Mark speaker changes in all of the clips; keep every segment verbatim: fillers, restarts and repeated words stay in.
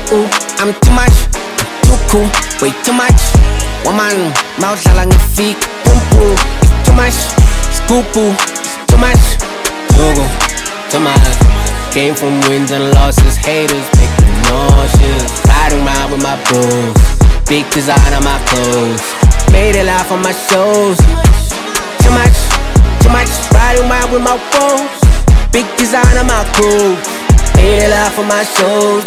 Speaker 1: ooh, I'm too much, too cool, way too much. Woman, mouth lang your feet, boom boom. It's too much, scoop ooh, it's too much. Yogo, too much. Came from wins and losses, haters make me nauseous. Riding around with my bros, big design on my clothes. Made it laugh on my shows. Too much, too much. Riding around with my bros, big design on my clothes. Made it laugh on my shows.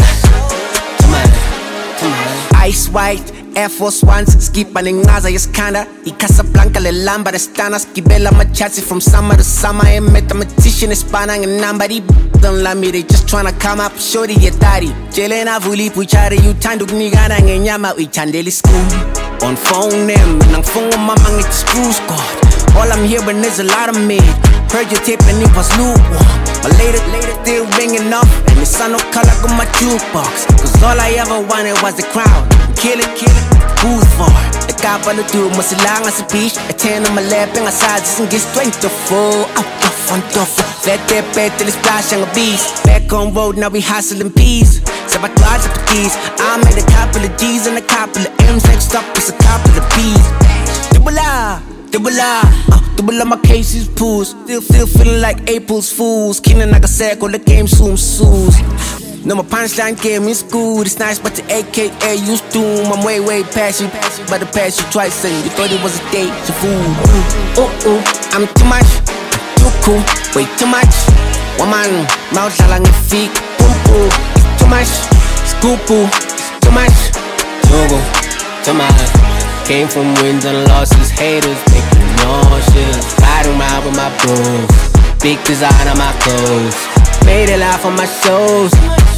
Speaker 1: Too much, too much. Ice white Air Force Ones, skipa ningaza yaskanda. I Casablanca le lamba de stana. Skibela machachi from summer to summer. A mathematician is spanning and number. They don't love me, they just tryna come up. Shorty your daddy. Jelena vuli puchari you tanduk nigana ngenyama we chandeli school. On phone them, nang phone mama ngit screw squad. All I'm hearing is a lot of me. Heard your tape and it was lukewarm. My lady, lady still ringing off. And the sun no color on my jukebox. Cause all I ever wanted was the crown. Kill it, kill it, who's for? The guy wanna do must lang as a beach. A ten on my lap and I side just and get strength to full. Up the front door. Let that bed till it's splash on a beast. Back on road, now we hustling peas. Sabotage up the keys. I made a couple of G's and a couple of M's. Next up is a couple of B's. Double R, double R, uh, double R my cases pools. Still, still feeling like April's Fools. Kina Nagaseko, the game soon sues. No, my punchline came in school. It's nice, but the A K A used to. I'm way, way past you, but I passed you twice and you thought it was a date to fool. Ooh, ooh, ooh, I'm too much, too cool, way too much. Woman, mouth lang your feet, boom boom. It's too much, scoop ooh, it's too much. Yogo, too much. Came from wins and losses, haters make me nauseous. Riding around with my bros, big design on my clothes. Made it laugh on my shows.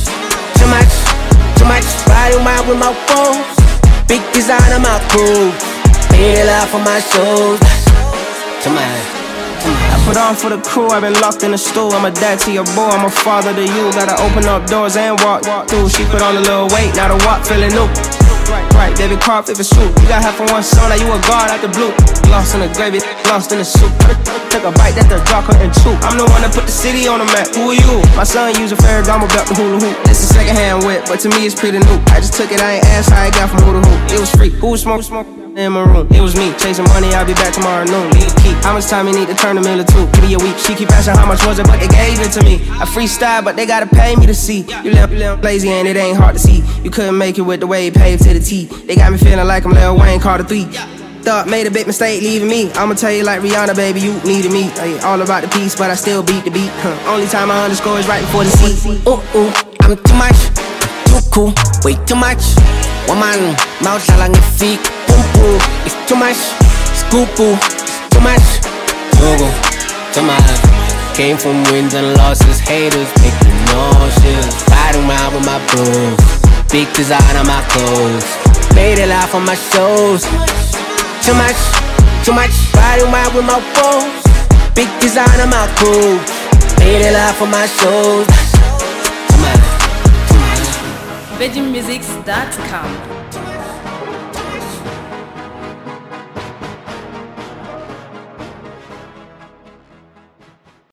Speaker 1: Too much, too much. Riding around with my bros, big design on my clothes. Made it laugh on my shows. Too much, too much.
Speaker 2: I put on for the crew, I've been locked in the stool. I'm a dad to your boy, I'm a father to you. Gotta open up doors and walk through. She put on a little weight, now the walk feeling new. Right, right, David Croft if it's true. You got half on one song, now you a guard out the blue. Lost in the gravy, lost in the soup. Took a bite that the jaw couldn't chew. I'm the one that put the city on the map, who are you? My son used a Ferragamo belt to hula hoop. It's a second hand whip, but to me it's pretty new. I just took it, I ain't asked how I got from who to who. It was free, who was smoke, smoke in my room. It was me, chasing money, I'll be back tomorrow noon. Lead key, how much time you need to turn a mill or two? Give me a week, she keep asking how much was it, but they gave it to me. I freestyle, but they gotta pay me to see. You little, little lazy and it ain't hard to see. You couldn't make it with the way paved to the T. They got me feeling like I'm Lil Wayne, Carter three. Thought made a big mistake leaving me. I'ma tell you like Rihanna, baby, you needed me. Ay, all about the peace, but I still beat the beat. Huh. Only time I underscore is right before the C.
Speaker 1: Ooh, ooh, I'm too much, too cool, way too much. Woman, mouth lang your feet, boom boom. It's too much, scoop ooh, it's too much. Yogo, too much. Came from wins and losses, haters make me nauseous. Riding around with my bros, big design on my clothes. Made it laugh on my shows. Too much, too much. Riding around with my bros, big design on my clothes. Made it laugh on my shows. Too much, too much.
Speaker 3: Virgin Musics dot com